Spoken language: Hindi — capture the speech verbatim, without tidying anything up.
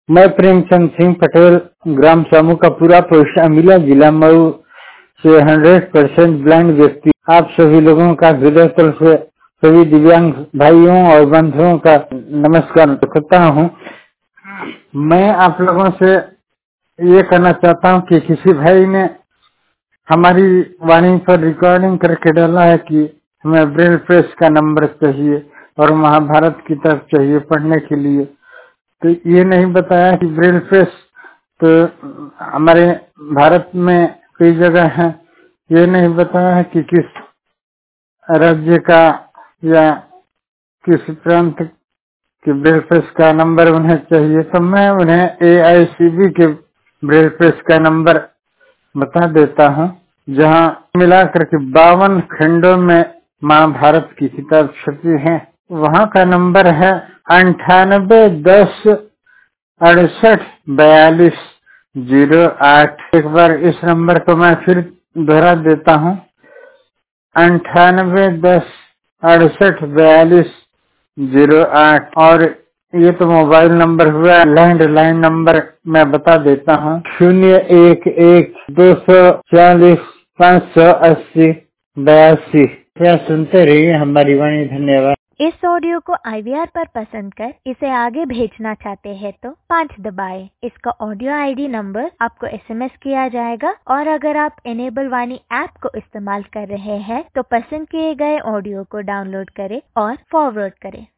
मैं प्रेमचंद सिंह पटेल, ग्राम सामू का पूरा पोस्ट अमिला, जिला मऊ से हंड्रेड परसेंट ब्लाइंड व्यक्ति आप सभी लोगों का हृदय तल से सभी दिव्यांग भाइयों और बंधुओं का नमस्कार करता हूँ। मैं आप लोगों से ये कहना चाहता हूँ कि किसी भाई ने हमारी वाणी पर रिकॉर्डिंग करके डाला है कि हमें ब्रेल प्रेस का नंबर चाहिए और महाभारत की तरफ चाहिए पढ़ने के लिए। तो ये नहीं बताया कि ब्रेल प्रेस तो हमारे भारत में कई जगह है। ये नहीं बताया है कि किस राज्य का या किस प्रांत के ब्रेल प्रेस का नंबर उन्हें चाहिए। तो मैं उन्हें ए आई सी बी के ब्रेल प्रेस का नंबर बता देता हूँ, जहाँ मिलाकर के बावन खंडों में महाभारत की किताब छपी है। वहाँ का नंबर है अंठानबे दस अड़सठ बयालीस जीरो आठ। एक बार इस नंबर को मैं फिर दोहरा देता हूँ, अंठानबे दस अड़सठ बयालीस जीरो आठ। और ये तो मोबाइल नंबर हुआ। लैंडलाइन नंबर मैं बता देता हूँ, शून्य एक एक दो सौ चालीस पाँच सौ अस्सी बयासी। क्या सुनते रहिए हमारी वाणी। धन्यवाद। इस ऑडियो को आई वी आर पर पसंद कर इसे आगे भेजना चाहते हैं तो पाँच दबाएं। इसका ऑडियो आई डी नंबर आपको एस एम एस किया जाएगा और अगर आप इनेबल वाणी ऐप को इस्तेमाल कर रहे हैं तो पसंद किए गए ऑडियो को डाउनलोड करें और फॉरवर्ड करें।